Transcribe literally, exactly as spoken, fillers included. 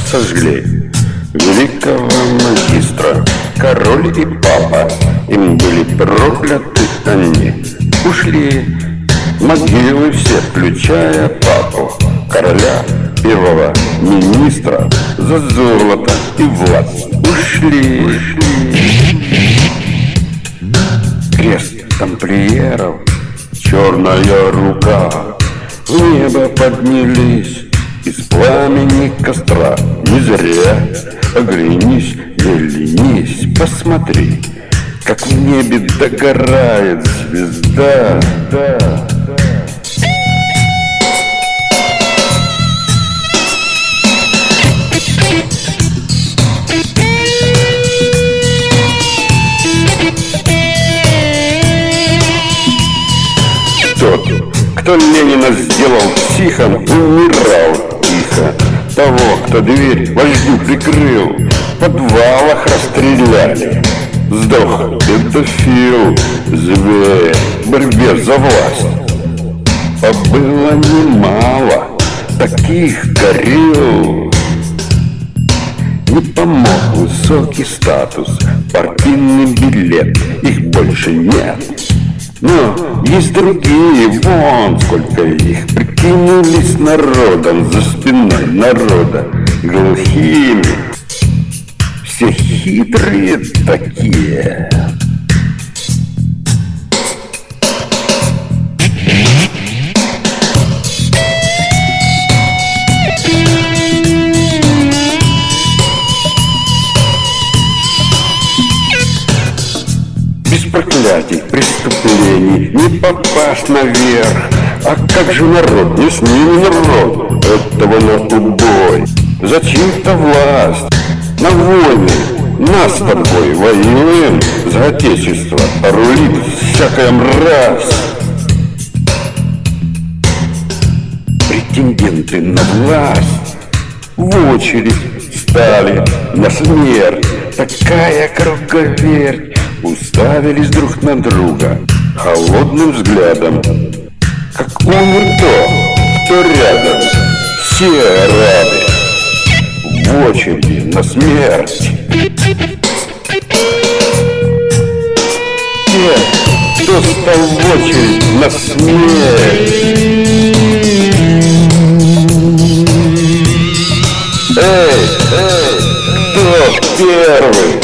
сожгли великого магистра. Король и папа, им были прокляты они. Ушли могилы все, включая папу, короля, первого министра, за золото и власть. Ушли, ушли. Крест тамплиеров, черная рука, в небо поднялись из пламени костра. Не зря, оглянись, не ленись, посмотри, как в небе догорает звезда. Да, да. Тот, кто Ленина сделал психом, умирал тихо. Того, кто дверь вождю прикрыл, в подвалах расстреляли. Сдох педофил, зверь в борьбе за власть. А было немало таких горил. Не помог высокий статус, партийный билет, их больше нет. Но есть другие, вон сколько их, прикинулись народом, за спиной народа глухими. Все хитрые такие. Без проклятий, преступлений не попасть наверх. А как же народ? Не с ними народ. Этого на убой. Зачем-то власть на войны. Нас с тобой воюем за отечество, а рулит всякая мразь. Претенденты на власть в очередь стали на смерть. Такая круговерть. Уставились друг на друга холодным взглядом. Как умер тот, кто рядом. Все рады в очереди на смерть. Те, кто стал в очередь на смерть. Эй, эй, кто первый?